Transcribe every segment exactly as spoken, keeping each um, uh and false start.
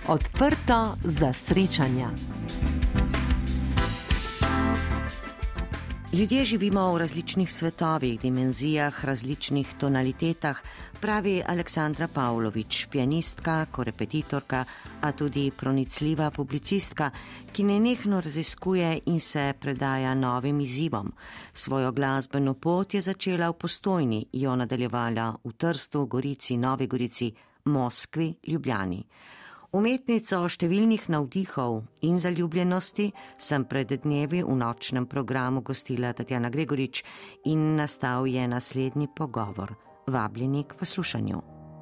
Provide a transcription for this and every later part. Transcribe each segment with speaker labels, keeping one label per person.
Speaker 1: Odprto za srečanja.
Speaker 2: Ljudje živimo v različnih svetovih, dimenzijah, različnih tonalitetah, pravi Aleksandra Pavlović, pianistka, korepetitorka, a tudi pronicljiva publicistka, ki nenehno raziskuje in se predaja novim izzivom. Svojo glasbeno pot je začela v Postojni, jo nadaljevala v Trstu, Gorici, Novi Gorici, Moskvi, Ljubljani. Umetnico številnih navdihov in zaljubljenosti sem pred dnevi v nočnem programu gostila Tatjana Gregorič in nastal je naslednji pogovor. Vabljeni k poslušanju.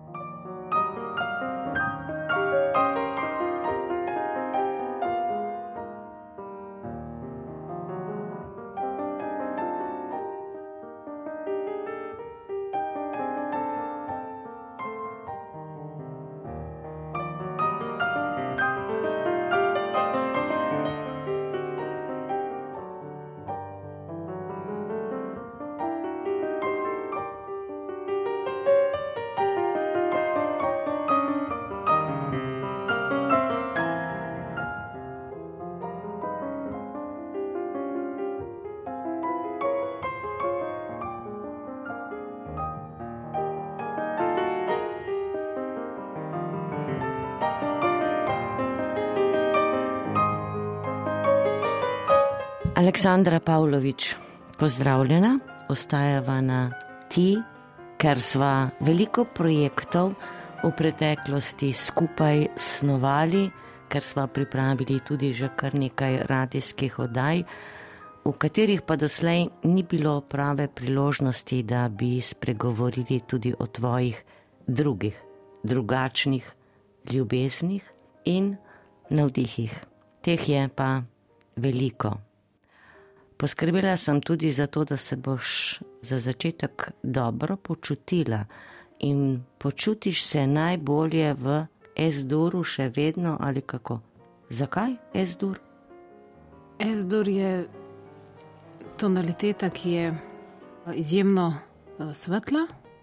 Speaker 2: Aleksandra Pavlović, pozdravljena, ostajava na ti, ker sva veliko projektov v preteklosti skupaj snovali, ker sva pripravili tudi že kar nekaj radijskih oddaj, v katerih pa doslej ni bilo prave priložnosti, da bi spregovorili tudi o tvojih drugih, drugačnih ljubeznih in navdihih. Teh je pa veliko. Poskrbela sem tudi za to, da se boš za začetek dobro počutila in počutiš se najbolje v Es-duru še vedno ali kako. Zakaj Es-dur?
Speaker 3: Es-dur je tonaliteta, ki je izjemno svetla,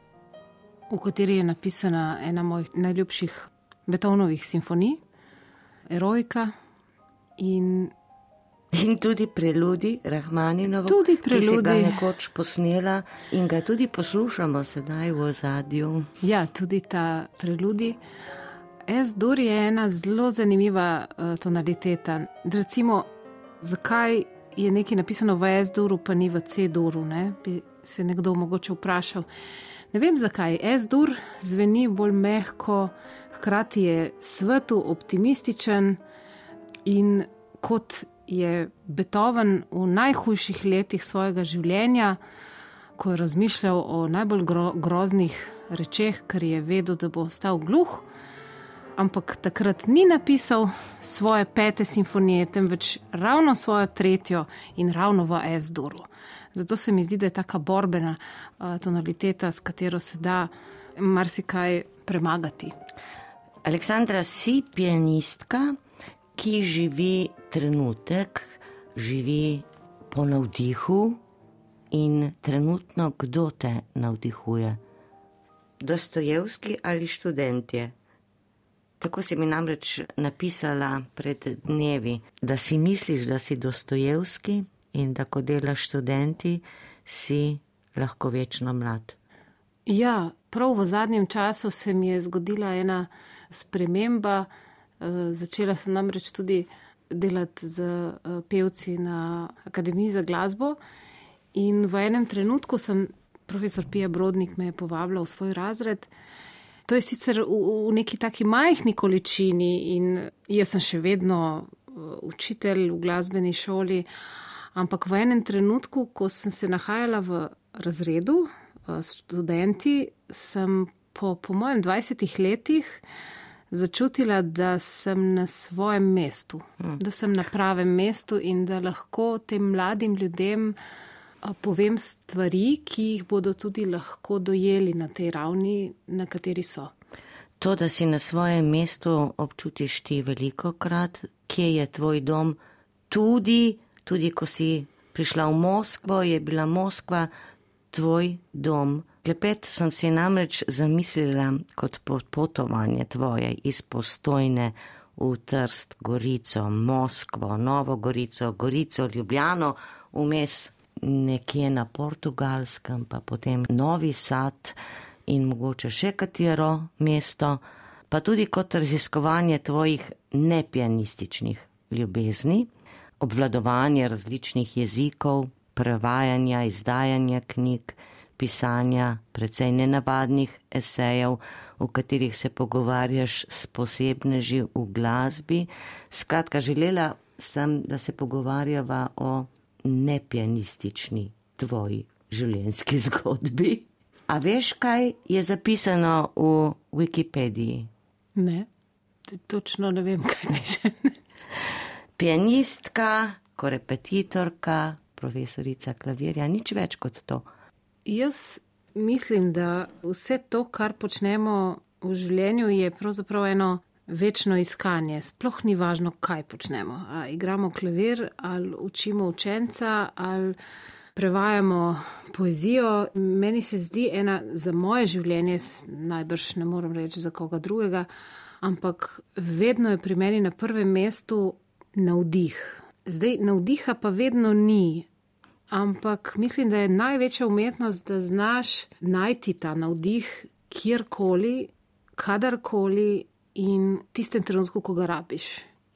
Speaker 3: v kateri je napisana ena mojih najljubših Beethovenovih simfonij, Eroika in
Speaker 2: In tudi preludi Rahmaninovo,
Speaker 3: tudi preludi,
Speaker 2: ki si ga nekoč posnela in ga tudi poslušamo sedaj v ozadju.
Speaker 3: Ja, tudi ta preludi. Es-dur je ena zelo zanimiva uh, tonaliteta. Recimo, zakaj je nekaj napisano v Es-duru, pa ni v C-duru, ne? Bi se nekdo mogoče vprašal. Ne vem zakaj. Es-dur zveni bolj mehko, hkrati je svetu, optimističen in kot je Beethoven v najhujših letih svojega življenja, ko je razmišljal o najbolj gro, groznih rečeh, ker je vedel, da bo ostal gluh, ampak takrat ni napisal svoje pete simfonije, temveč ravno svojo tretjo in ravno v Es-duru. Zato se mi zdi, da je taka borbena uh, tonaliteta, s katero se da marsikaj premagati.
Speaker 2: Aleksandra, si pianistka, ki živi trenutek, živi po navdihu in trenutno kdo te navdihuje? Dostojevski ali študentje? Tako si mi namreč napisala pred dnevi, da si misliš, da si Dostojevski in da ko delaš študenti, si lahko večno mlad.
Speaker 3: Ja, prav v zadnjem času se mi je zgodila ena sprememba. Začela sem namreč tudi delati z pevci na Akademiji za glasbo in v enem trenutku sem, profesor Pija Brodnik me je povabila v svoj razred. To je sicer v, v neki taki majhni količini in jaz sem še vedno učitelj v glasbeni šoli, ampak v enem trenutku, ko sem se nahajala v razredu s študenti, sem po, po mojem dvajsetih letih začutila, da sem na svojem mestu, hmm. da sem na pravem mestu in da lahko tem mladim ljudem povem stvari, ki jih bodo tudi lahko dojeli na tej ravni, na kateri so.
Speaker 2: To, da si na svojem mestu, občutiš ti velikokrat, kje je tvoj dom, tudi, tudi ko si prišla v Moskvo, je bila Moskva tvoj dom. Klepet sem si namreč zamislila kot potovanje tvoje iz Postojne v Trst, Gorico, Moskvo, Novo Gorico, Gorico, Ljubljano, vmes nekje na Portugalskem, pa potem Novi Sad in mogoče še katero mesto, pa tudi kot raziskovanje tvojih nepianističnih ljubezni, obvladovanje različnih jezikov, prevajanja, izdajanja knjig, pisanja precej nenavadnih esejev, v katerih se pogovarjaš s posebneži v glasbi. Skratka, želela sem, da se pogovarjava o nepianistični tvoji življenjski zgodbi. A veš, kaj je zapisano v Wikipediji?
Speaker 3: Ne, točno ne vem, kaj piše.
Speaker 2: Pianistka, korepetitorka, profesorica klavirja, nič več kot to.
Speaker 3: Jaz mislim, da vse to, kar počnemo v življenju, je pravzaprav eno večno iskanje. Sploh ni važno, kaj počnemo. A igramo klavir, ali učimo učenca, ali prevajamo poezijo. Meni se zdi ena za moje življenje, najbrž ne morem reči za koga drugega, ampak vedno je pri meni na prvem mestu navdih. Zdaj, navdiha pa vedno ni. Ampak mislim, da je največja umetnost, da znaš najti ta navdih kjerkoli, kadarkoli in tistem trenutku, ko ga rabiš.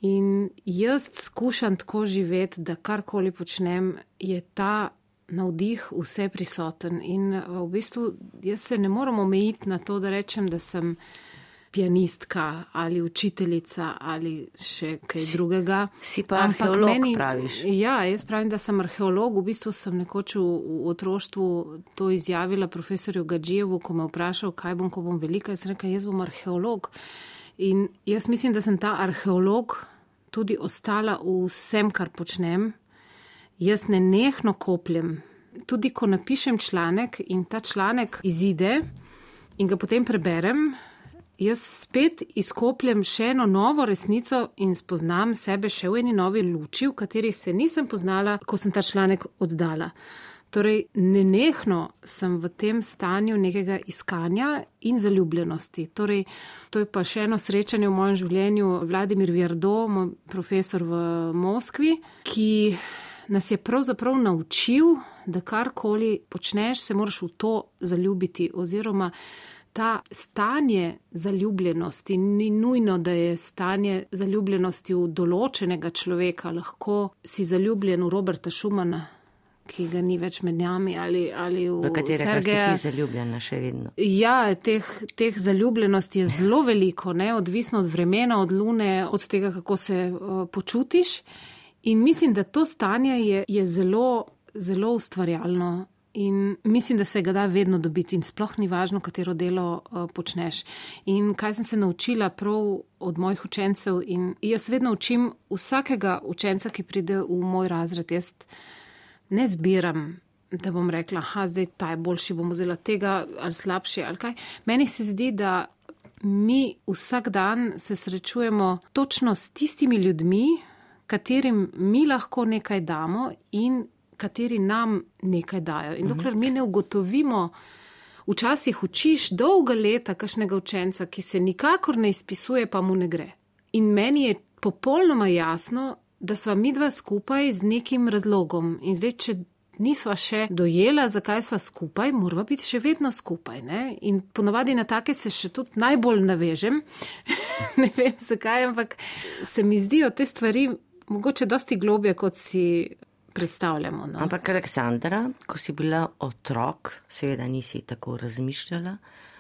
Speaker 3: In jaz skušam tako živeti, da karkoli počnem, je ta navdih vse prisoten. In v bistvu jaz se ne moram omejiti na to, da rečem, da sem pianistka ali učiteljica ali še kaj
Speaker 2: si,
Speaker 3: drugega.
Speaker 2: Si pa arheolog, meni, praviš.
Speaker 3: Ja, jaz pravim, da sem arheolog. V bistvu sem nekoč v, v otroštvu to izjavila profesorju Gadžijevu, ko me vprašal, kaj bom, ko bom velika. Jaz sem rekla, jaz bom arheolog. In jaz mislim, da sem ta arheolog tudi ostala v vsem, kar počnem. Jaz nenehno kopljem. Tudi ko napišem članek in ta članek izide in ga potem preberem, jaz spet izkopljem še eno novo resnico in spoznam sebe še v eni novi luči, v kateri se nisem poznala, ko sem ta članek oddala. Torej, nenehno sem v tem stanju nekega iskanja in zaljubljenosti. Torej, to je pa še eno srečanje v mojem življenju. Vladimir Vjerdo, moj profesor v Moskvi, ki nas je pravzaprav naučil, da karkoli počneš, se moraš v to zaljubiti oziroma ta stanje zaljubljenosti, ni nujno, da je stanje zaljubljenosti v določenega človeka, lahko si zaljubljen v Roberta Schumana, ki ga ni več med nami, ali, ali v, v
Speaker 2: katerega si ti zaljubljena še vedno.
Speaker 3: Ja, teh, teh zaljubljenosti je zelo veliko, ne? Odvisno od vremena, od lune, od tega, kako se uh, počutiš. In mislim, da to stanje je, je zelo, zelo ustvarjalno. In mislim, da se ga da vedno dobiti in sploh ni važno, katero delo uh, počneš. In kaj sem se naučila prav od mojih učencev in jaz vedno učim vsakega učenca, ki pride v moj razred. Jaz ne zbiram, da bom rekla, ha, zdaj ta je boljši, bom vzela tega ali slabši ali kaj. Meni se zdi, da mi vsak dan se srečujemo točno s tistimi ljudmi, katerim mi lahko nekaj damo in kateri nam nekaj dajo. In dokler mi ne ugotovimo, včasih učiš dolga leta kakšnega učenca, ki se nikakor ne izpisuje, pa mu ne gre. In meni je popolnoma jasno, da sva midva skupaj z nekim razlogom. In zdaj, če nisva še dojela, zakaj sva skupaj, morava biti še vedno skupaj. Ne? In ponavadi na take se še tudi najbolj navežem. Ne vem zakaj, ampak se mi zdijo te stvari mogoče dosti globje, kot si predstavljamo. No?
Speaker 2: Ampak Aleksandra, ko si bila otrok, seveda nisi tako razmišljala,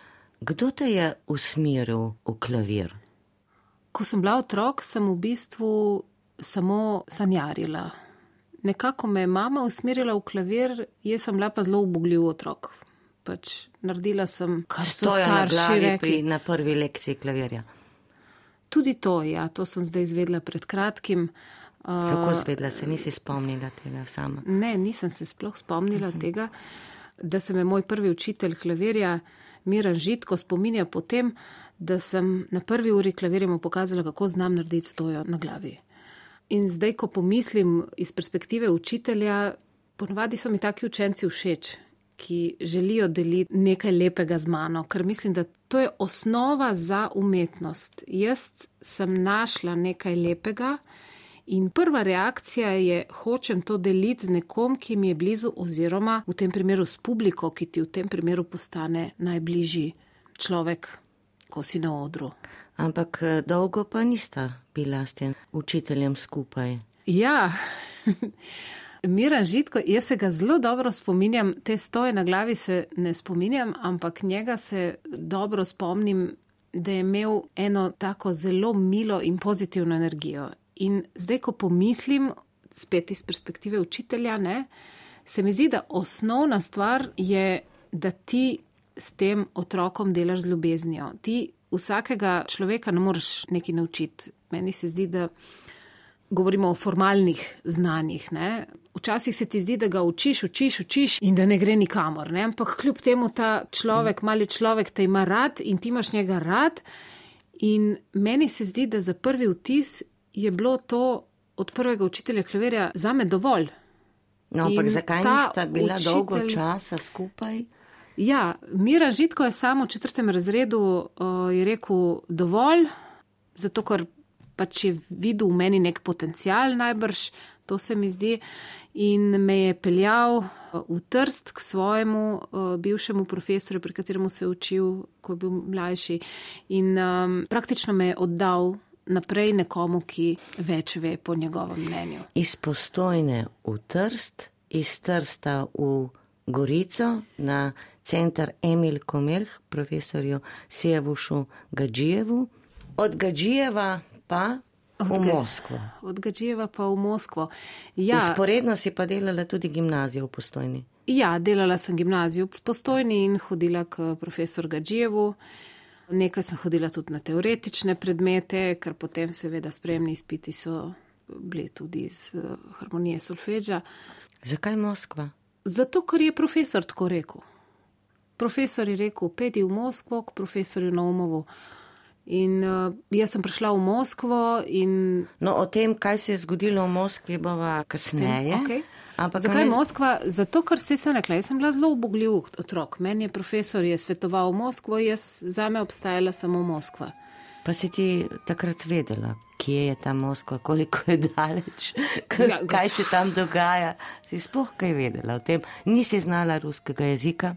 Speaker 2: kdo te je usmeril v klavir?
Speaker 3: Ko sem bila otrok, sem v bistvu samo sanjarila. Nekako me je mama usmerila v klavir, jaz sem bila pa zelo ubogljiv otrok. Pač naredila sem, kar so starši rekli.
Speaker 2: Pri, na prvi lekciji klavirja.
Speaker 3: Tudi to, ja, to sem zdaj izvedla pred kratkim.
Speaker 2: Kako zvedla se, nisi spomnila tega sama?
Speaker 3: Ne, nisem se sploh spomnila uh-huh. tega, da se me moj prvi učitelj klavirja Miran Žitko spominja po tem, da sem na prvi uri klavirja mu pokazala, kako znam narediti stojo na glavi. In zdaj, ko pomislim iz perspektive učitelja, ponavadi so mi taki učenci všeč. ki želijo deliti nekaj lepega z mano, ker mislim, da to je osnova za umetnost. Jaz sem našla nekaj lepega in prva reakcija je, hočem to deliti z nekom, ki mi je blizu, oziroma v tem primeru s publiko, ki ti v tem primeru postane najbližji človek, ko si na odru.
Speaker 2: Ampak dolgo pa nista bila s tem učiteljem skupaj.
Speaker 3: Ja, Miran Žitko, jaz se ga zelo dobro spominjam, te stoje na glavi se ne spominjam, ampak njega se dobro spomnim, da je imel eno tako zelo milo in pozitivno energijo. In zdaj, ko pomislim, spet iz perspektive učitelja, ne, se mi zdi, da osnovna stvar je, da ti s tem otrokom delaš z ljubeznijo. Ti vsakega človeka ne moreš nekaj naučiti. Meni se zdi, da govorimo o formalnih znanjih, ne. Včasih se ti zdi, da ga učiš, učiš, učiš in da ne gre nikamor, ne. Ampak kljub temu ta človek, mali človek te ima rad in ti imaš njega rad. In meni se zdi, da za prvi vtis je bilo to od prvega učitelja klavirja zame dovolj.
Speaker 2: No, ampak
Speaker 3: In
Speaker 2: zakaj
Speaker 3: ta
Speaker 2: nista bila
Speaker 3: učitelj-
Speaker 2: dolgo časa skupaj?
Speaker 3: Ja, Miran Žitko je samo v četrtem razredu uh, je rekel dovolj, zato ker pač je videl v meni nek potencial najbrž, to se mi zdi, in me je peljal v Trst k svojemu uh, bivšemu profesorju, pri kateremu se je učil, ko je bil mlajši, in um, praktično me je oddal naprej nekomu, ki več ve po njegovem mnenju.
Speaker 2: Iz Postojne v Trst, iz Trsta v Gorico na center Emil Komelh, profesorju Sijavušu Gadžijevu, od Gadžijeva pa v
Speaker 3: Od Ga-
Speaker 2: Moskvo.
Speaker 3: Od Gadžijeva pa v Moskvo. Ja,
Speaker 2: Usporedno si pa delala tudi gimnazijo v Postojni.
Speaker 3: Ja, delala sem gimnazijo v Postojni in hodila k profesor Gadžijevu. Nekaj sem hodila tudi na teoretične predmete, ker potem seveda sprejemni izpiti so bili tudi iz uh, harmonije solfeđa.
Speaker 2: Zakaj Moskva?
Speaker 3: Zato, ker je profesor tako rekel. Profesor je rekel, pedi v Moskvo k profesorju Naumovu. In uh, jaz sem prišla v Moskvo in...
Speaker 2: No, o tem, kaj se je zgodilo v Moskvi, bova kasneje.
Speaker 3: Okay.
Speaker 2: Ampak
Speaker 3: Zakaj
Speaker 2: ne-
Speaker 3: Moskva? Zato, ker se sem rekla, jaz sem bila zelo ubogljiv otrok. Meni je profesor je svetoval v Moskvo, jaz zame obstajala samo Moskva.
Speaker 2: Pa si ti takrat vedela, kje je ta Moskva, koliko je daleč,
Speaker 3: Ja, go-
Speaker 2: kaj se tam dogaja. Si sploh kaj vedela o tem? Nisi znala ruskega jezika?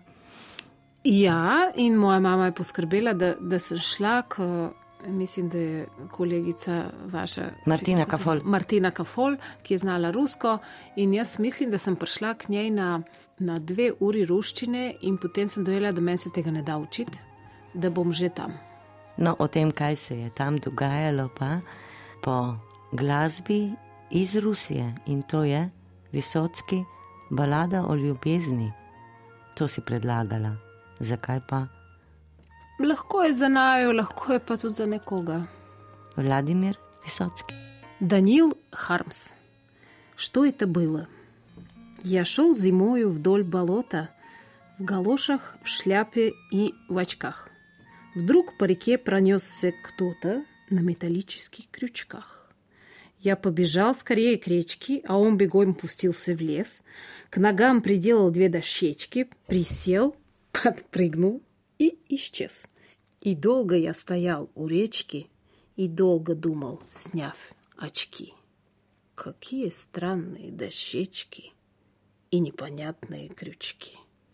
Speaker 3: Ja, in moja mama je poskrbela, da, da sem šla, k, mislim, da je kolegica vaša...
Speaker 2: Martina Kafol.
Speaker 3: Martina Kafol, ki je znala rusko, in jaz mislim, da sem prišla k njej na, na dve uri ruščine in potem sem dojela, da meni se tega ne da učiti, da bom že tam.
Speaker 2: No, o tem, kaj se je tam dogajalo, pa po glasbi iz Rusije, in to je Visocki balada o ljubezni. To si predlagala. Zakaj pa?
Speaker 3: Lahko je za najo, lahko je pa tudi za nekoga.
Speaker 2: Vladimir Visocki.
Speaker 3: Даниил Хармс. Что это было? Я шел зимою вдоль болота, в галошах, в шляпе и в очках. Вдруг по реке пронесся кто-то на металлических крючках. Я побежал скорее к речке, а он бегом пустился в лес, к ногам приделал две дощечки, присел, подпрыгнул и исчез. И долго я стоял у речки и долго думал, сняв очки. Какие странные дощечки и непонятные крючки.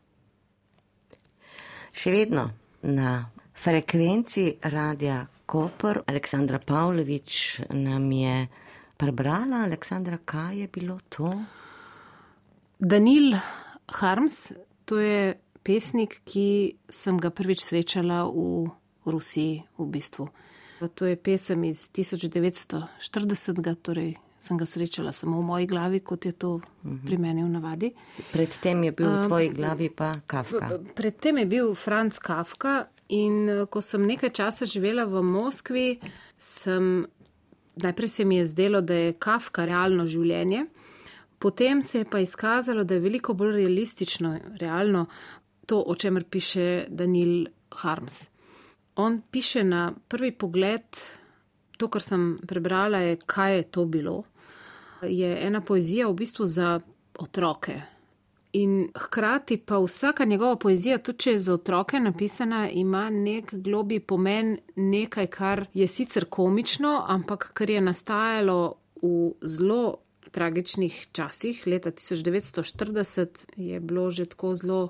Speaker 2: Še vedno na frekvenci Radia Koper Aleksandra Pavlović nam je prebrala. Aleksandra, kaj je bilo to?
Speaker 3: Даниил Хармс, to je pesnik, ki sem ga prvič srečala v Rusiji v bistvu. To je pesem iz tisoč devetsto štirideset, torej sem ga srečala samo v moji glavi, kot je to pri meni v navadi.
Speaker 2: Predtem je bil v tvoji glavi pa Kafka.
Speaker 3: Predtem je bil Franz Kafka in eh, ko sem nekaj časa živela v Moskvi, sem, najprej se mi je zdelo, da je Kafka realno življenje, potem se je pa izkazalo, da je veliko bolj realistično, realno to, o čemer piše Даниил Хармс. On piše na prvi pogled, to, kar sem prebrala, je, kaj je to bilo. Je ena poezija v bistvu za otroke. In hkrati pa vsaka njegova poezija, tudi če je za otroke napisana, ima nek globi pomen, nekaj, kar je sicer komično, ampak kar je nastajalo v zelo tragičnih časih. Leta tisoč devetsto štirideset je bilo že tako zelo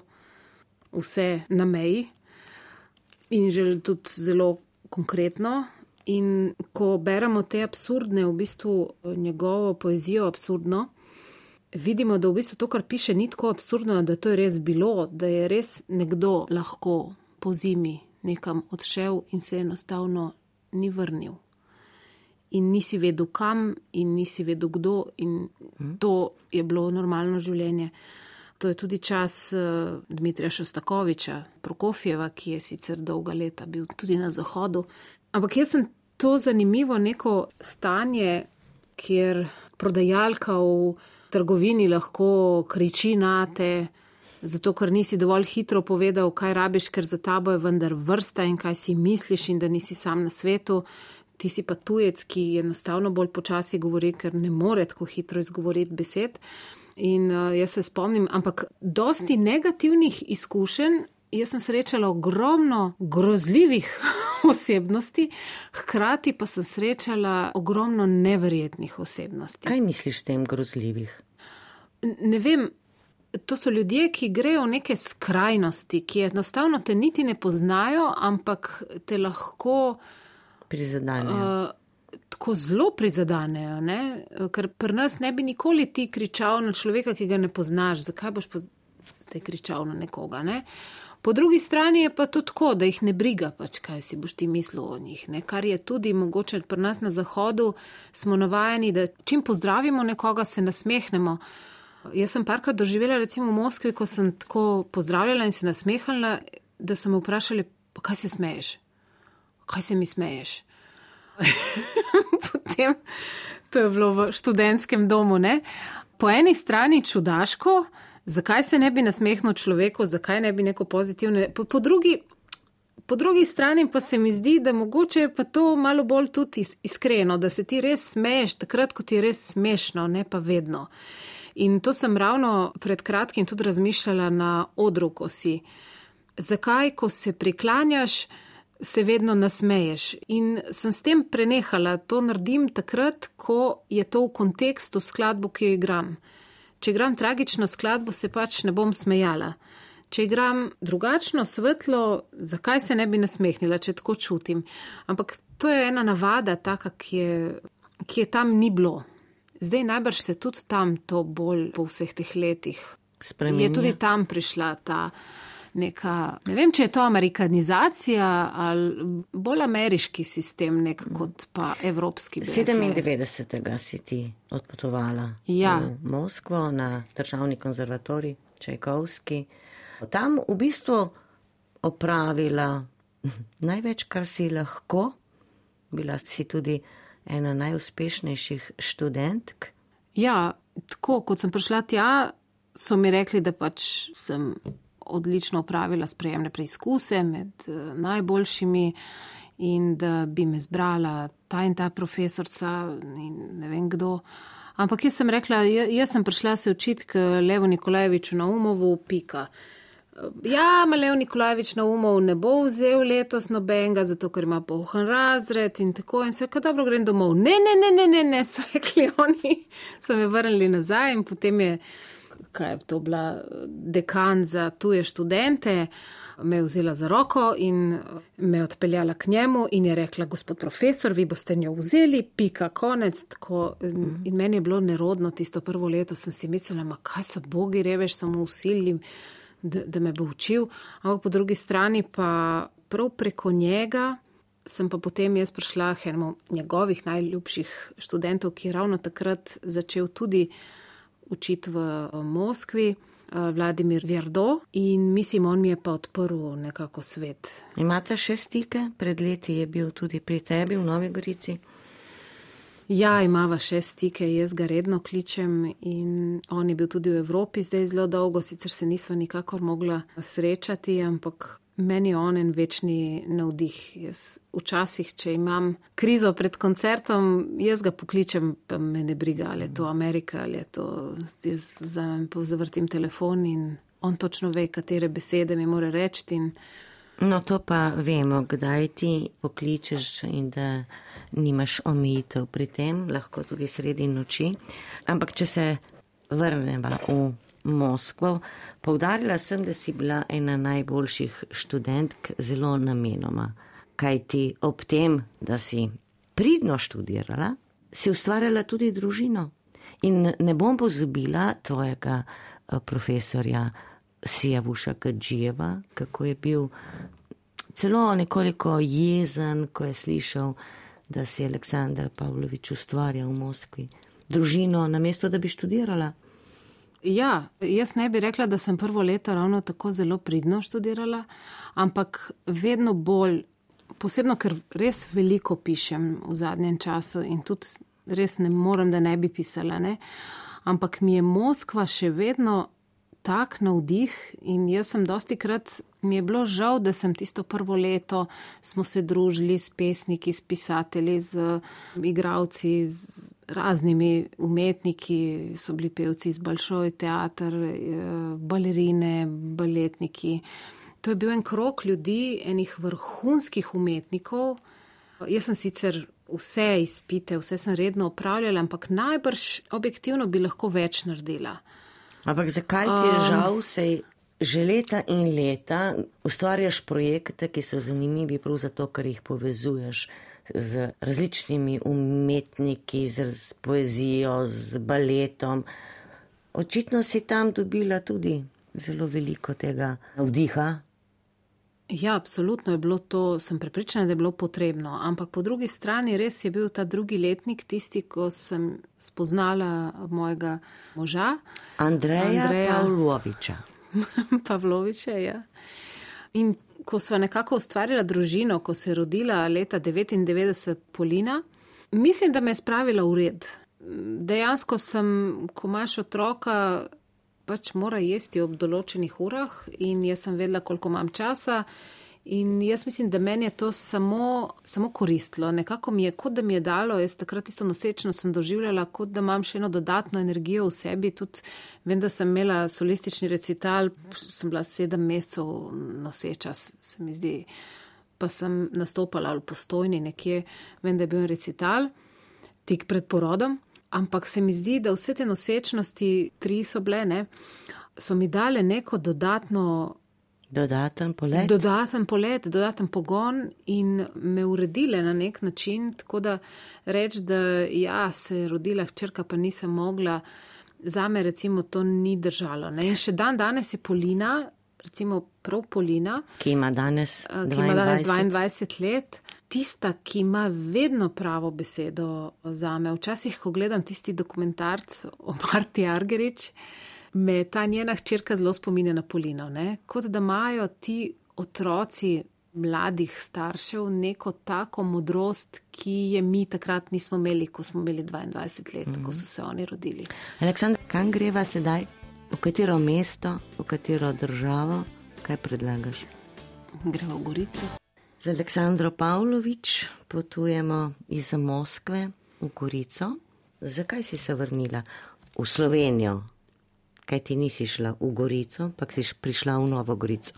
Speaker 3: vse na meji in že tudi zelo konkretno. In ko beremo te absurdne, v bistvu njegovo poezijo absurdno, vidimo, da v bistvu to, kar piše, ni tako absurdno, da to je res bilo, da je res nekdo lahko po zimi nekam odšel in se enostavno ni vrnil. In nisi vedel kam in nisi vedel kdo in to je bilo normalno življenje. To je tudi čas Dmitrija Šostakoviča, Prokofjeva, ki je sicer dolga leta bil tudi na Zahodu. Ampak jaz sem to zanimivo neko stanje, kjer prodajalka v trgovini lahko kriči nate, zato ker nisi dovolj hitro povedal, kaj rabiš, ker za tabo je vendar vrsta in kaj si misliš in da nisi sam na svetu. Ti si pa tujec, ki enostavno bolj počasi govori, ker ne more tako hitro izgovoriti besed. In uh, jaz se spomnim, ampak dosti negativnih izkušenj, jaz sem srečala ogromno grozljivih osebnosti, hkrati pa sem srečala ogromno neverjetnih osebnosti.
Speaker 2: Kaj misliš tem grozljivih?
Speaker 3: Ne vem, to so ljudje, ki grejo v neke skrajnosti, ki enostavno te niti ne poznajo, ampak te lahko
Speaker 2: prizadanejo.
Speaker 3: Uh, tako zelo prizadanejo, ne? Ker pri nas ne bi nikoli ti kričal na človeka, ki ga ne poznaš. Zakaj boš pa zdaj kričal na nekoga, ne? Po drugi strani je pa to tako, da jih ne briga, pač kaj si boš ti mislil o njih, ne? Kar je tudi mogoče pri nas na Zahodu, smo navajeni, da čim pozdravimo nekoga, se nasmehnemo. Jaz sem parkrat doživela recimo v Moskvi, ko sem tako pozdravljala in se nasmehala, da so me vprašali, pa kaj se smeješ? Kaj se mi smeješ? Potem, to je bilo v študentskem domu, ne? Po eni strani čudaško, zakaj se ne bi nasmehnil človeku, zakaj ne bi neko pozitivne, po, po, drugi, po drugi strani pa se mi zdi, da mogoče je pa to malo bolj tudi iskreno, da se ti res smeješ takrat, ko ti je res smešno, ne pa vedno. In to sem ravno pred kratkim tudi razmišljala na odru, ko si. Zakaj, ko se priklanjaš, se vedno nasmeješ. In sem s tem prenehala, to naredim takrat, ko je to v kontekstu skladbo, ki jo igram. Če igram tragično skladbo, se pač ne bom smejala. Če igram drugačno, svetlo, zakaj se ne bi nasmehnila, če tako čutim. Ampak to je ena navada taka, ki je, ki je tam ni bilo. Zdaj najbrž se tudi tam to bolj po vseh teh letih
Speaker 2: spremenja. Je
Speaker 3: tudi tam prišla ta neka, ne vem, če je to amerikanizacija ali bolj ameriški sistem nek kot pa evropski.
Speaker 2: sedemindevetdesetega si ti odpotovala
Speaker 3: ja.
Speaker 2: v Moskvo na državni konzervatorij Čajkovski. Tam v bistvu opravila največ, kar si lahko. Bila si tudi ena najuspešnejših študentk.
Speaker 3: Ja, tako kot sem prišla tja, so mi rekli, da pač sem odlično opravila sprejemne preizkuse med najboljšimi in da bi me zbrala ta in ta profesorca in ne vem kdo. Ampak jaz sem rekla, jaz sem prišla se učiti k Levu Nikolajeviču Naumovu, pika. Ja, ma Lev Nikolajevič Naumov ne bo vzel letos nobenega, zato ker ima poln razred in tako. In se rekel, dobro, grem domov. Ne, ne, ne, ne, ne, ne, so rekli oni. So me vrnili nazaj in potem je, kaj je to bila, dekan za tuje študente, me je vzela za roko in me odpeljala k njemu in je rekla, gospod profesor, vi boste njo vzeli, pika, konec. Tako, in meni je bilo nerodno tisto prvo leto, sem si mislila, ma kaj so bogi, reveš, samo usilim, da, da me bo učil. Ampak po drugi strani pa prav preko njega sem pa potem jaz prišla k enemu njegovih najljubših študentov, ki je ravno takrat začel tudi učiti v Moskvi, Vladimir Verdo, in mislim, on mi je pa odprl nekako svet.
Speaker 2: Imate še stike? Pred leti je bil tudi pri tebi v Novi Gorici.
Speaker 3: Ja, imava še stike, jaz ga redno kličem in on je bil tudi v Evropi zdaj zelo dolgo, sicer se nisva nikakor mogla srečati, ampak meni je on en večni navdih. Jaz včasih, če imam krizo pred koncertom, jaz ga pokličem, pa me ne briga, ali je to Amerika, ali je to, jaz vzamem, pa zavrtim telefon in on točno ve, katere besede mi mora reči. In...
Speaker 2: No, to pa vemo, kdaj ti pokličeš in da nimaš omejitev pri tem, lahko tudi sredi noči. Ampak če se vrneva v Moskvo, poudarila sem, da si bila ena najboljših študentk zelo namenoma. Kaj ti ob tem, da si pridno študirala, si ustvarjala tudi družino. In ne bom pozabila tvojega profesorja Sijavuša Kadžijeva, kako je bil celo nekoliko jezen, ko je slišal, da si Aleksandar Pavlovič ustvarja v Moskvi družino, namesto da bi študirala.
Speaker 3: Ja, jaz ne bi rekla, da sem prvo leto ravno tako zelo pridno študirala, ampak vedno bolj, posebno, ker res veliko pišem v zadnjem času in tudi res ne morem, da ne bi pisala, ne? Ampak mi je Moskva še vedno tak navdih in jaz sem dostikrat, mi je bilo žal, da sem tisto prvo leto, smo se družili s pesniki, s pisatelji, z igralci, z raznimi umetniki, so bili pevci iz Bolšoj teater, balerine, baletniki. To je bil en krog ljudi, enih vrhunskih umetnikov. Jaz sem sicer vse izpite, vse sem redno opravljala, ampak najbrž objektivno bi lahko več naredila.
Speaker 2: Ampak zakaj ti je žal, sej že leta in leta ustvarjaš projekte, ki so zanimivi prav zato, ker jih povezuješ z različnimi umetniki, z poezijo, z baletom. Očitno si tam dobila tudi zelo veliko tega navdiha.
Speaker 3: Ja, absolutno je bilo to, sem prepričana, da je bilo potrebno, ampak po drugi strani res je bil ta drugi letnik tisti, ko sem spoznala mojega moža.
Speaker 2: Andreja, Andreja Pavloviča.
Speaker 3: Pavloviča, ja. In ko sva nekako ustvarila družino, ko se je rodila leta devetindevetdeset Polina, mislim, da me je spravila v red. Dejansko sem, ko imaš otroka, pač mora jesti ob določenih urah in jaz sem vedela, koliko imam časa in jaz mislim, da meni je to samo, samo koristilo. Nekako mi je, kot da mi je dalo, jaz takrat isto nosečno sem doživljala, kot da imam še eno dodatno energijo v sebi. Tudi vem, da sem imela solistični recital, sem bila sedem mesecev noseča, se mi zdi, pa sem nastopala v Postojni nekje, vem, da je bil recital tik pred porodom. Ampak se mi zdi, da vse te nosečnosti, tri so bile, ne, so mi dale neko dodatno...
Speaker 2: Dodaten polet.
Speaker 3: Dodaten polet, dodaten pogon in me uredile na nek način, tako da reč, da ja, se je rodila hčerka, pa nisem mogla, zame recimo to ni držalo. Ne. In še dan danes je Polina, recimo prav Polina,
Speaker 2: ki ima danes
Speaker 3: dvaindvajset, ki ima danes dvaindvajset let, tista, ki ima vedno pravo besedo zame. Včasih, ko gledam tisti dokumentarc o Marti Argerich, me ta njena hčerka zelo spominja na Polino, ne? Kot da imajo ti otroci mladih staršev neko tako modrost, ki je mi takrat nismo imeli, ko smo imeli dvaindvajset let, mm-hmm. ko so se oni rodili.
Speaker 2: Aleksandra, kam greva sedaj? V katero mesto, v katero državo? Kaj predlagaš?
Speaker 3: Greva v Gorico.
Speaker 2: Z Aleksandro Pavlovič potujemo iz Moskve v Gorico. Zakaj si se vrnila v Slovenijo? Kaj ti nisi šla v Gorico, pa si prišla v Novo Gorico?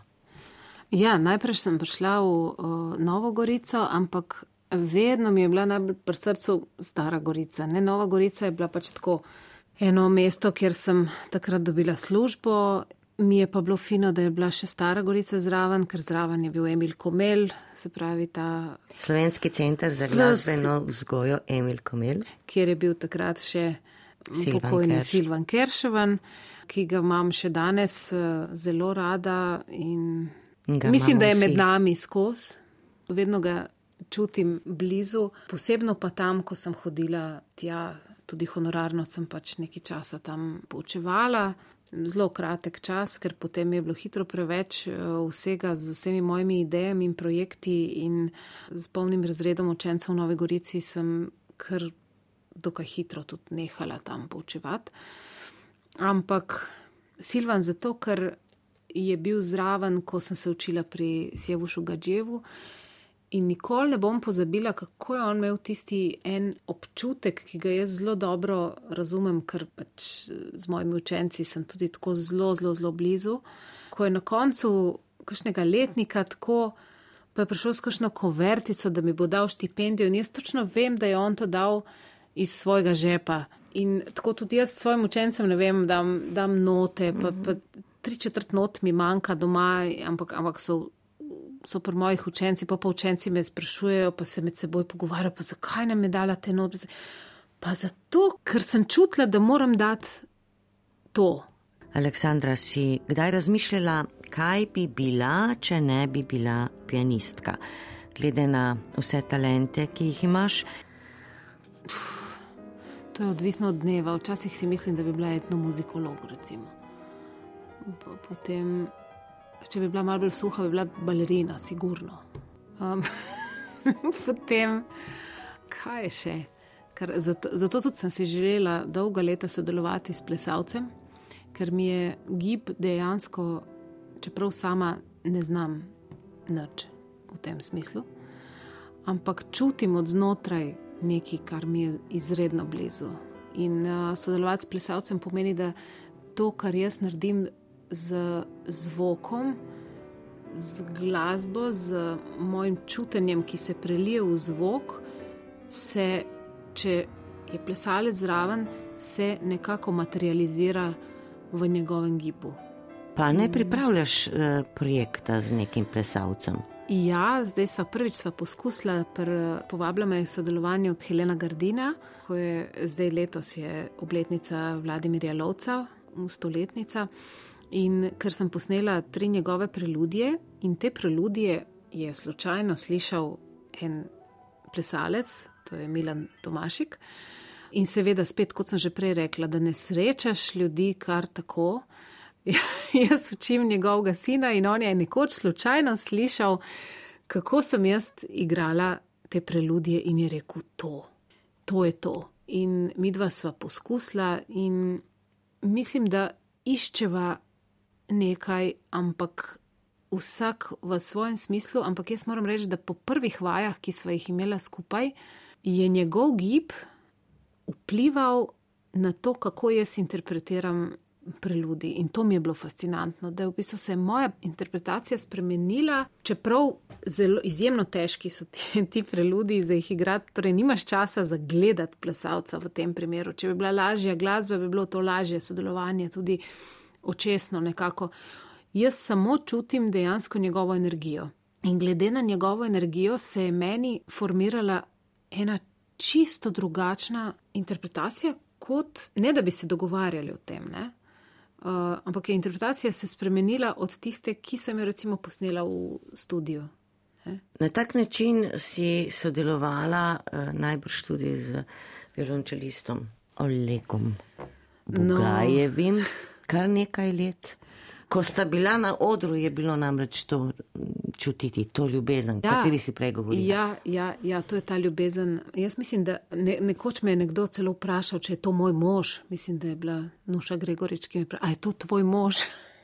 Speaker 3: Ja, najprej sem prišla v uh, Novo Gorico, ampak vedno mi je bila najbolj pri srcu Stara Gorica. Ne, Nova Gorica je bila pač tako eno mesto, kjer sem takrat dobila službo. Mi je pa bilo fino, da je bila še Stara Gorica zraven, ker zraven je bil Emil Komel, se pravi ta...
Speaker 2: Slovenski center za glasbeno vzgojo Emil Komel.
Speaker 3: Kjer je bil takrat še pokojni Silvan Kerševan, ki ga imam še danes zelo rada in ga mislim, da je med nami skozi. Vedno ga čutim blizu, posebno pa tam, ko sem hodila tja, tudi honorarno sem pač nekaj časa tam poučevala. Zelo kratek čas, ker potem je bilo hitro preveč vsega z vsemi mojimi idejami in projekti in z polnim razredom učencev v Novi Gorici sem kar dokaj hitro tudi nehala tam poučevati. Ampak Silvan zato, ker je bil zraven, ko sem se učila pri Sjevušu Gadževu. In nikoli ne bom pozabila, kako je on imel tisti en občutek, ki ga jaz zelo dobro razumem, ker pač z mojimi učenci sem tudi tako zelo, zelo, zelo blizu. Ko je na koncu kakšnega letnika tako, pa je prišel s kakšno kovertico, da mi bo dal štipendijo in jaz točno vem, da je on to dal iz svojega žepa. In tako tudi jaz svojim učencem, ne vem, dam, dam note, pa, pa tri četrt not mi manjka doma, ampak, ampak so so pri mojih učenci, pa pa učenci me sprašujejo, pa se med seboj pogovarjajo, pa zakaj nam je dala te note? Pa zato, ker sem čutila, da moram dati to.
Speaker 2: Aleksandra, si kdaj razmišljala, kaj bi bila, če ne bi bila pianistka? Glede na vse talente, ki jih imaš?
Speaker 3: To je odvisno od dneva. Včasih si mislim, da bi bila etnomuzikolog, recimo. Potem... Če bi bila malo bolj suha, bi bila balerina, sigurno. Um, potem, kaj je še? Ker zato, zato tudi sem si želela dolga leta sodelovati s plesalcem, ker mi je gib dejansko, čeprav sama ne znam nič v tem smislu, ampak čutim od znotraj nekaj, kar mi je izredno blizu. In uh, sodelovati s plesalcem pomeni, da to, kar jaz naredim z zvokom, z glasbo, z mojim čutenjem, ki se prelije v zvok, se, če je plesalec zraven, se nekako materializira v njegovem gibu.
Speaker 2: Pa ne pripravljaš uh, projekta z nekim plesalcem?
Speaker 3: Ja, zdaj sva prvič sva poskusila, povabila me je sodelovanju Helena Gardina, ko je zdaj letos je obletnica Vladimirja Lovca, stoletnica. In ker sem posnela tri njegove preludije in te preludije je slučajno slišal en plesalec, to je Milan Tomašik. In seveda spet, kot sem že prej rekla, da ne srečaš ljudi kar tako. Jaz učim njegovega sina in on je nekoč slučajno slišal, kako sem jaz igrala te preludije in je rekel to, to je to. In midva sva poskusila in mislim, da iščeva nekaj, ampak vsak v svojem smislu, ampak jaz moram reči, da po prvih vajah, ki sva jih imela skupaj, je njegov gib vplival na to, kako jaz interpretiram preludi. In to mi je bilo fascinantno, da je v bistvu se moja interpretacija spremenila, čeprav zelo izjemno težki so ti, ti preludi za jih igrati, torej nimaš časa za gledati plesalca v tem primeru. Če bi bila lažja glasba, bi bilo to lažje sodelovanje, tudi očesno nekako. Jaz samo čutim dejansko njegovo energijo. In glede na njegovo energijo se je meni formirala ena čisto drugačna interpretacija, kot ne da bi se dogovarjali o tem, ne? Uh, ampak je interpretacija se spremenila od tiste, ki sem jo recimo posnela v studiu. Ne?
Speaker 2: Na tak način si sodelovala uh, najbrž tudi z violončelistom Olegom Bugajevim. No. Kar nekaj let. Ko sta bila na odru, je bilo namreč to čutiti, to ljubezen, ja, kateri si prej govorila.
Speaker 3: Ja, ja, ja, to je ta ljubezen. Jaz mislim, da ne, nekoč me je nekdo celo vprašal, če je to moj mož. Mislim, da je bila Nuša Gregorič, ki mi je vprašal, a je to tvoj mož?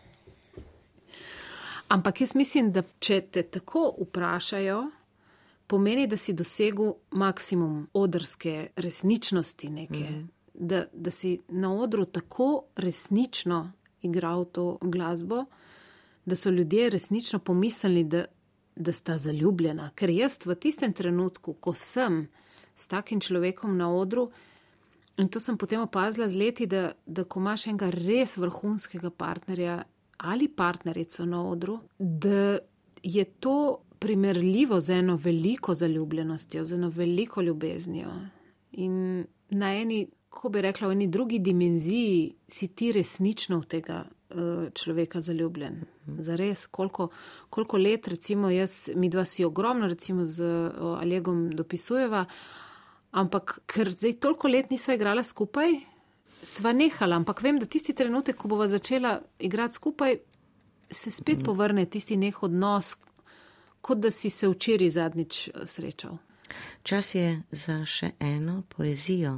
Speaker 3: Ampak jaz mislim, da če te tako vprašajo, pomeni, da si dosegel maksimum odrske resničnosti neke. Mm-hmm. Da, da si na odru tako resnično igral to glasbo, da so ljudje resnično pomislili, da, da sta zaljubljena. Ker jaz v tistem trenutku, ko sem s takim človekom na odru, in to sem potem opazila z leti, da, da ko imaš enega res vrhunskega partnerja ali partnerico na odru, da je to primerljivo z eno veliko zaljubljenostjo, z eno veliko ljubeznijo. In na eni, ko bi rekla, v eni drugi dimenziji si ti resnično v tega uh, človeka zaljubljen. Zares, koliko, koliko let, recimo jaz, mi dva si ogromno, recimo z uh, Olegom dopisujeva, ampak ker zdaj toliko let nisva igrala skupaj, sva nehala, ampak vem, da tisti trenutek, ko bova začela igrati skupaj, se spet povrne tisti nek odnos, kot da si se včeraj zadnjič srečal.
Speaker 2: Čas je za še eno poezijo.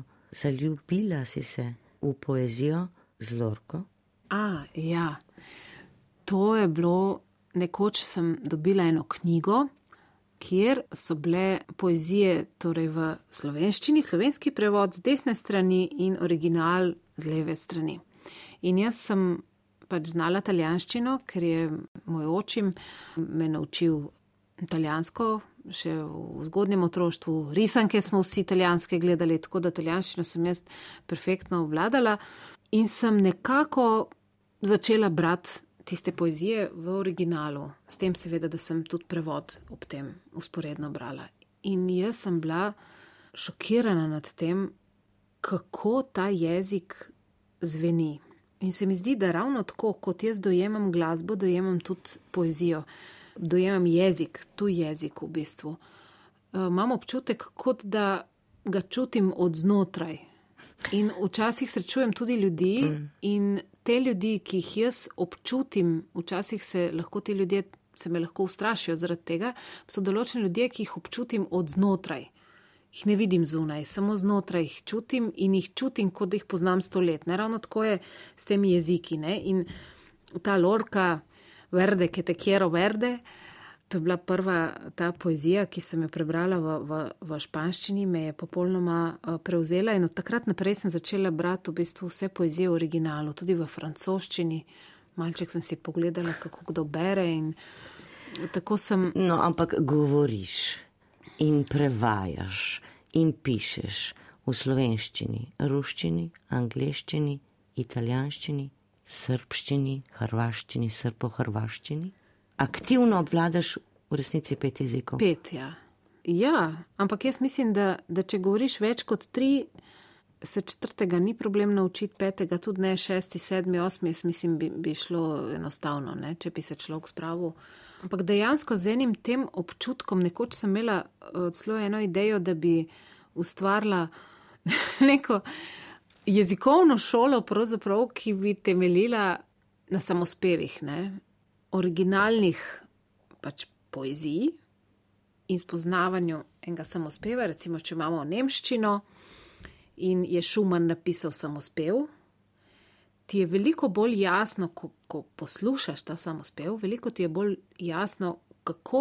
Speaker 2: Zaljubila si se v poezijo z Lorko?
Speaker 3: A, ja. To je bilo, nekoč sem dobila eno knjigo, kjer so bile poezije torej v slovenščini, slovenski prevod z desne strani in original z leve strani. In jaz sem pač znala italijanščino, ker je moj očim me naučil italijansko, še v zgodnjem otroštvu. Risanke smo vsi italijanske gledali, tako da italijanščino sem jaz perfektno obvladala in sem nekako začela brati tiste poezije v originalu, s tem seveda, da sem tudi prevod ob tem usporedno brala. In jaz sem bila šokirana nad tem, kako ta jezik zveni. In se mi zdi, da ravno tako, kot jaz dojemam glasbo, dojemam tudi poezijo, dojemam jezik, tu jezik v bistvu. Imam občutek, kot da ga čutim od znotraj. In včasih srečujem tudi ljudi in te ljudi, ki jih jaz občutim, včasih se lahko ti ljudje, se me lahko ustrašijo zaradi tega, so določeni ljudje, ki jih občutim od znotraj. Jih ne vidim zunaj, samo znotraj jih čutim in jih čutim, kot da jih poznam sto let. Ne? Ravno tako je s temi jeziki. Ne? In ta Lorca, Verde, que te quiero verde, to je bila prva ta poezija, ki sem jo prebrala v, v, v španščini, me je popolnoma prevzela in od takrat naprej sem začela brati v bistvu vse poezije v originalu, tudi v francoščini. Malček sem si pogledala, kako kdo bere in tako sem...
Speaker 2: No, ampak govoriš in prevajaš in pišeš v slovenščini, ruščini, angleščini, italijanščini, srbščini, hrvaščini, srbo-hrvaščini. Aktivno obvladaš v resnici pet jezikov?
Speaker 3: Pet, ja. Ja, ampak jaz mislim, da, da če govoriš več kot tri, se četrtega ni problem naučiti, petega tudi ne, šesti, sedmi, osmi, jaz mislim, bi, bi šlo enostavno, ne, če bi se človek spravil. Ampak dejansko z enim tem občutkom, nekoč sem imela celo eno idejo, da bi ustvarila neko jezikovno šolo, pravzaprav, ki bi temeljila na samospevih, ne, originalnih pač poezij in spoznavanju enega samospeva, recimo, če imamo nemščino in je Schumann napisal samospev, ti je veliko bolj jasno, ko, ko poslušaš ta samospev, veliko ti je bolj jasno, kako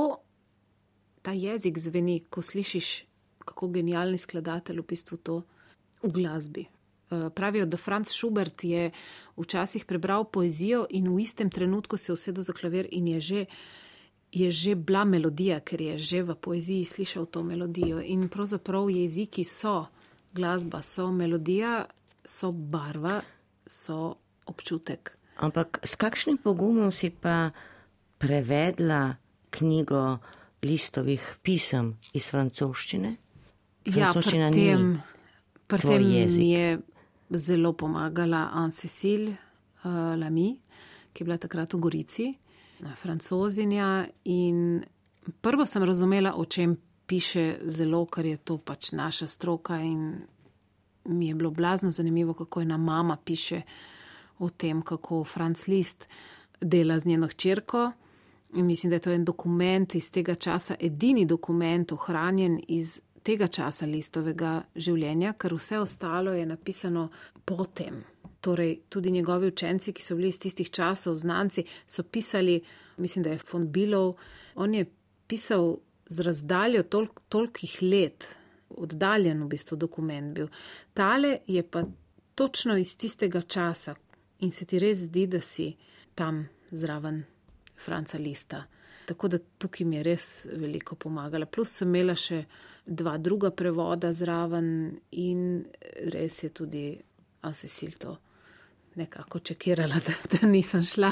Speaker 3: ta jezik zveni, ko slišiš, kako genialni skladatelj v bistvu to v glasbi. Pravijo, da Franz Schubert je včasih prebral poezijo in v istem trenutku se usedel za klavir in je že, je že bila melodija, ker je že v poeziji slišal to melodijo. In pravzaprav jeziki so glasba, so melodija, so barva, so občutek.
Speaker 2: Ampak s kakšnim pogumom si pa prevedla knjigo Listovih pisem iz francoščine? Francoščina
Speaker 3: ja, pri tem, pri tem
Speaker 2: jezik.
Speaker 3: je zelo pomagala Anne-Cécile uh, Lamy, ki je bila takrat v Gorici, francozinja, in prvo sem razumela, o čem piše zelo, ker je to pač naša stroka in mi je bilo blazno zanimivo, kako ena mama piše o tem, kako Franz Liszt dela z njeno hčerko. In mislim, da je to en dokument iz tega časa, edini dokument ohranjen iz tega časa Listovega življenja, ker vse ostalo je napisano potem. Torej, tudi njegovi učenci, ki so bili iz tistih časov, znanci, so pisali, mislim, da je von Bülow, on je pisal z razdaljo tolk, tolikih let, oddaljen v bistvu dokument bil. Tale je pa točno iz tistega časa in se ti res zdi, da si tam zraven Franca Lista. Tako da tukaj mi je res veliko pomagala. Plus sem imela še dva druga prevoda zraven in res je tudi Anne-Cécile to nekako čekirala, da, da nisem šla.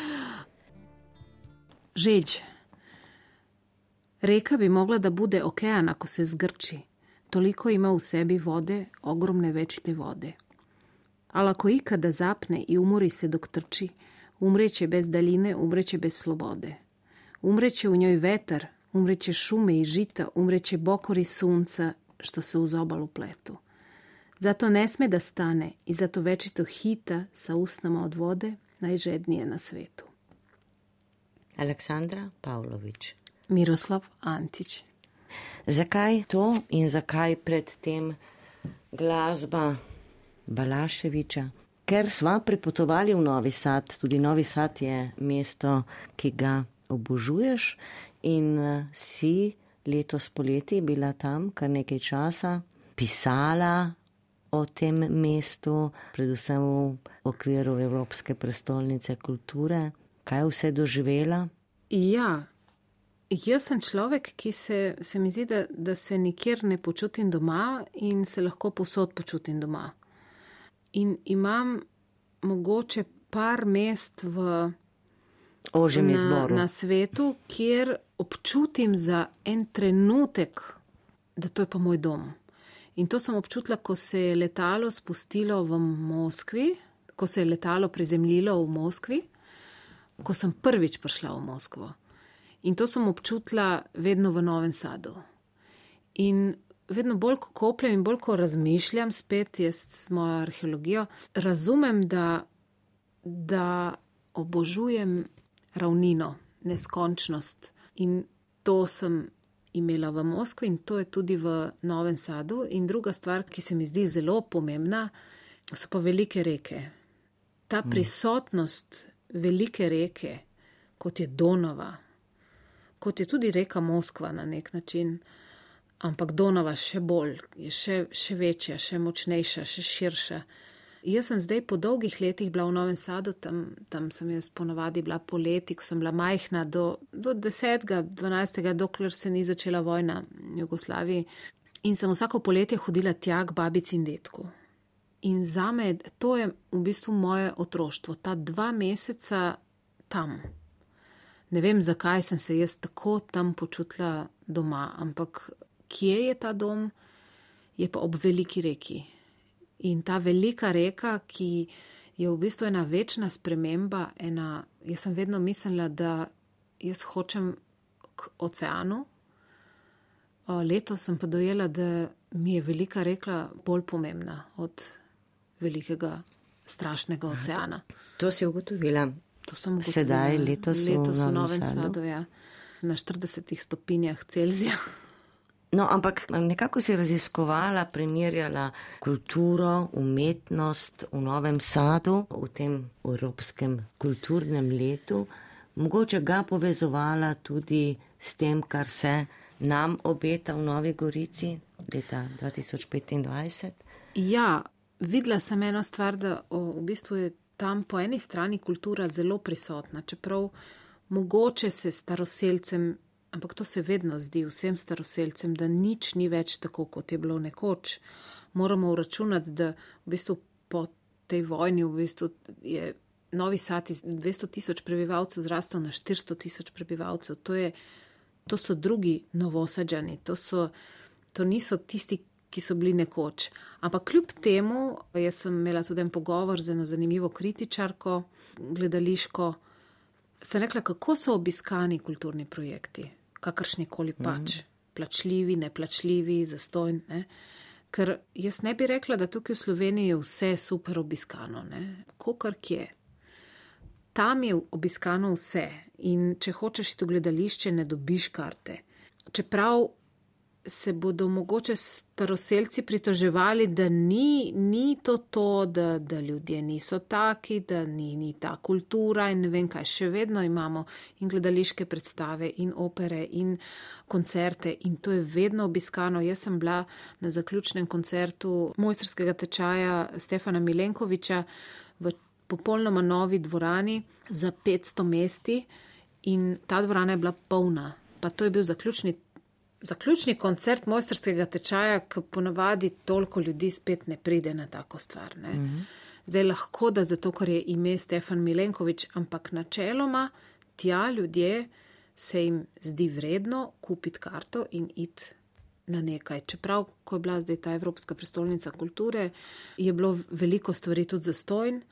Speaker 3: Žeđ. Reka bi mogla da bude okean ako se zgrči. Toliko ima u sebi vode, ogromne večite vode. Ali ako ikada zapne i umori se dok trči, umreće bez daljine, umreće bez slobode. Umreće u njoj vetar, umreće šume i žita, umreće bokori sunca što se uz obalu pletu. Zato ne sme da stane i zato večito hita sa usnama od vode, najžednije na svetu.
Speaker 2: Aleksandra Pavlović.
Speaker 3: Miroslav Antić.
Speaker 2: Zakaj to in zakaj pred tem glasba Balaševića? Ker sva pripotovali v Novi Sad, tudi Novi Sad je mesto, ki ga obožuješ in si letos poleti bila tam kar nekaj časa, pisala o tem mestu, predvsem v okviru Evropske prestolnice kulture. Kaj vse doživela?
Speaker 3: Ja, jaz sem človek, ki se, se mi zdi, da, da se nikjer ne počutim doma in se lahko povsod počutim doma. In imam mogoče par mest v
Speaker 2: ožjem
Speaker 3: na,
Speaker 2: izboru
Speaker 3: na svetu, kjer občutim za en trenutek, da to je pa moj dom. In to sem občutila, ko se je letalo spustilo v Moskvi, ko se je letalo prizemljilo v Moskvi, ko sem prvič prišla v Moskvo. In to sem občutila vedno v Novem Sadu. In vedno bolj, ko kopljem in bolj, ko razmišljam spet jaz s mojo arheologijo, razumem, da, da obožujem ravnino, neskončnost. In to sem imela v Moskvi in to je tudi v Novem Sadu. In druga stvar, ki se mi zdi zelo pomembna, so pa velike reke. Ta prisotnost velike reke, kot je Donava, kot je tudi reka Moskva na nek način, ampak Donava še bolj, je še, še večja, še močnejša, še širša. Jaz sem zdaj po dolgih letih bila v Novem Sadu, tam, tam sem jaz ponavadi bila poleti, ko sem bila majhna, do, do desetega, dvanajstega, dokler se ni začela vojna v Jugoslaviji. In sem vsako poletje hodila tja k babici in detku. In zame, to je v bistvu moje otroštvo, ta dva meseca tam. Ne vem, zakaj sem se jaz tako tam počutila doma, ampak kje je ta dom, je pa ob veliki reki. In ta velika reka, ki je v bistvu ena večna sprememba, ena, jaz sem vedno mislila, da jaz hočem k oceanu. Letos sem pa dojela, da mi je velika reka bolj pomembna od velikega, strašnega oceana.
Speaker 2: To, to si ugotovila.
Speaker 3: To sem ugotovila.
Speaker 2: Sedaj, letos,
Speaker 3: letos v Novem
Speaker 2: Sadu.
Speaker 3: Sadu, ja, na štiridesetih stopinjah Celzija.
Speaker 2: No, ampak nekako si raziskovala, primerjala kulturo, umetnost v Novem Sadu, v tem evropskem kulturnem letu. Mogoče ga povezovala tudi s tem, kar se nam obeta v Novi Gorici leta dva tisoč petindvajset.
Speaker 3: Ja, videla sem eno stvar, da v bistvu je tam po eni strani kultura zelo prisotna, čeprav mogoče se staroselcem, ampak to se vedno zdi vsem staroselcem, da nič ni več tako, kot je bilo nekoč. Moramo uračunati, da v bistvu po tej vojni v bistvu je Novi Sad iz dvesto tisoč prebivalcev zrastel na štiristo tisoč prebivalcev. To, je, to so drugi Novosadžani, to, so, to niso tisti, ki so bili nekoč. Ampak kljub temu, jaz sem imela tudi en pogovor z eno zanimivo kritičarko, gledališko, sem rekla, kako so obiskani kulturni projekti, kakršnikoli pač, mm. plačljivi, neplačljivi, zastojn, ne. Ker jaz ne bi rekla, da tukaj v Sloveniji je vse super obiskano, ne, kakor kje. Tam je obiskano vse in če hočeš iti v gledališče, ne dobiš karte. Čeprav se bodo mogoče staroselci pritoževali, da ni, ni to to, da, da ljudje niso taki, da ni, ni ta kultura in ne vem kaj. Še vedno imamo in gledališke predstave in opere in koncerte in to je vedno obiskano. Jaz sem bila na zaključnem koncertu mojstrskega tečaja Stefana Milenkoviča v popolnoma novi dvorani za petsto mesti in ta dvorana je bila polna. Pa to je bil zaključni Zaključni koncert mojstrskega tečaja, ki ponavadi toliko ljudi spet ne pride na tako stvar. Ne? Mm-hmm. Zdaj lahko, da zato, ker je ime Stefan Milenkovič, ampak načeloma tja ljudje se jim zdi vredno kupiti karto in iti na nekaj. Čeprav, ko je bila zdaj ta Evropska prestolnica kulture, je bilo veliko stvari tudi zastojn,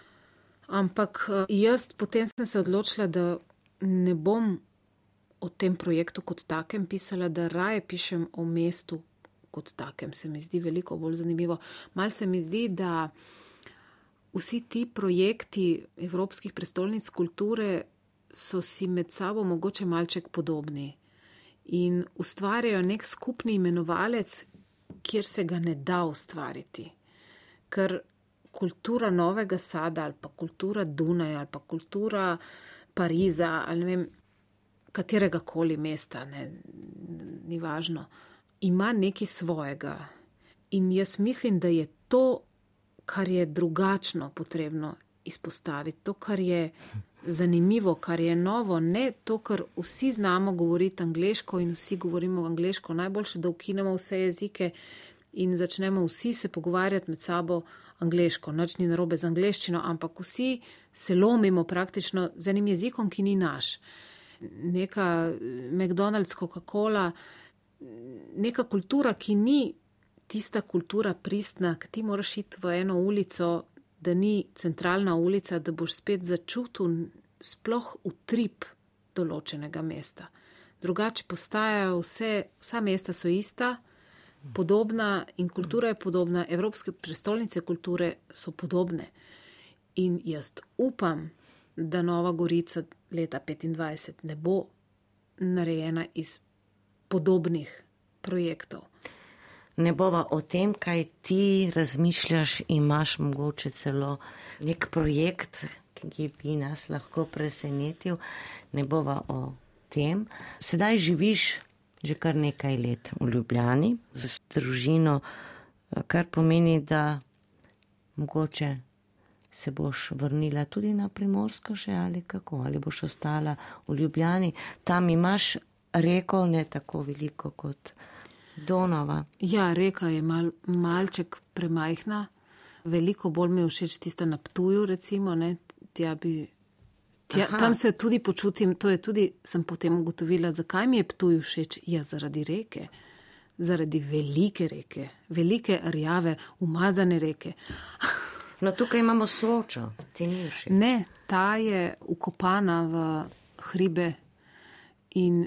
Speaker 3: ampak jaz potem sem se odločila, da ne bom o tem projektu kot takem pisala, da raje pišem o mestu kot takem. Se mi zdi veliko bolj zanimivo. Mal se mi zdi, da vsi ti projekti Evropskih prestolnic kulture so si med sabo mogoče malček podobni in ustvarjajo nek skupni imenovalec, kjer se ga ne da ustvariti. Ker kultura Novega Sada ali pa kultura Dunaja ali pa kultura Pariza ali ne vem, katerega koli mesta, ne, ni važno, ima nekaj svojega. In jaz mislim, da je to, kar je drugačno potrebno izpostaviti, to, kar je zanimivo, kar je novo, ne to, kar vsi znamo govoriti angleško in vsi govorimo angleško, najboljše, da ukinemo vse jezike in začnemo vsi se pogovarjati med sabo angleško, nič ni narobe z angleščino, ampak vsi se lomimo praktično z enim jezikom, ki ni naš. Neka McDonald's, Coca-Cola, neka kultura, ki ni tista kultura pristna, ki ti moraš iti v eno ulico, da ni centralna ulica, da boš spet začutil sploh utrip določenega mesta. Drugače postajajo vse, vsa mesta so ista, podobna in kultura je podobna, evropske prestolnice kulture so podobne. In jaz upam, da Nova Gorica leta petindvajset ne bo narejena iz podobnih projektov.
Speaker 2: Ne bova o tem, kaj ti razmišljaš, imaš mogoče celo nek projekt, ki bi nas lahko presenetil. Ne bova o tem. Sedaj živiš že kar nekaj let v Ljubljani z družino, kar pomeni, da mogoče se boš vrnila tudi na Primorsko še ali kako, ali boš ostala v Ljubljani. Tam imaš reko, ne tako veliko kot Donava.
Speaker 3: Ja, reka je mal, malček premajhna, veliko bolj mi je všeč tista na Ptuju, recimo, ne, tja bi, tja, tam se tudi počutim, to je tudi, sem potem ugotovila, zakaj mi je Ptuj všeč, ja, zaradi reke, zaradi velike reke, velike rjave, umazane reke.
Speaker 2: No, tukaj imamo Sočo, ti ni všeč.
Speaker 3: Ne, ta je ukopana v hribe in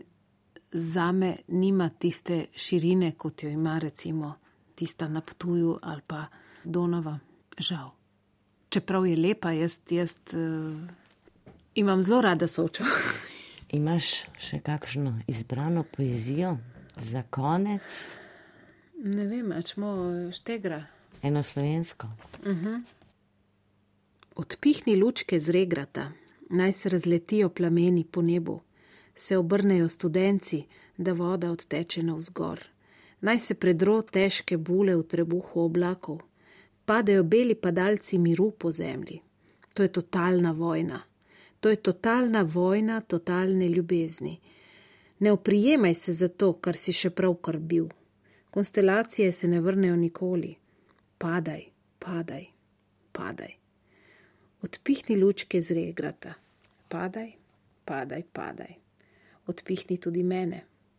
Speaker 3: zame nima tiste širine, kot jo ima recimo tista na Ptuju ali pa Donava. Žal. Čeprav je lepa, jaz, jaz uh, imam zelo rada Sočo.
Speaker 2: Imaš še kakšno izbrano poezijo za konec?
Speaker 3: Ne vem, ačmo Štegra.
Speaker 2: Eno slovensko.
Speaker 3: Uh-huh. Odpihni lučke z regrata, naj se razletijo plameni po nebu. Se obrnejo studenci, da voda odteče navzgor. Naj se predro težke bule v trebuhu oblakov. Padejo beli padalci miru po zemlji. To je totalna vojna. To je totalna vojna totalne ljubezni. Ne oprijemaj se za to, kar si še pravkar bil. Konstelacije se ne vrnejo nikoli. Padaj, padaj, padaj. Odpihni lučke z regrata. Padaj, padaj, padaj. Odpihni tudi mene.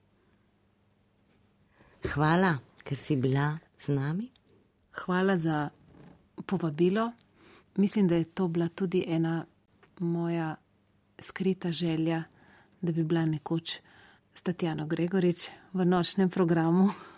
Speaker 2: Hvala, ker si bila z nami.
Speaker 3: Hvala za povabilo. Mislim, da je to bila tudi ena moja skrita želja, da bi bila nekoč s Tatjano Gregorič v nočnem programu.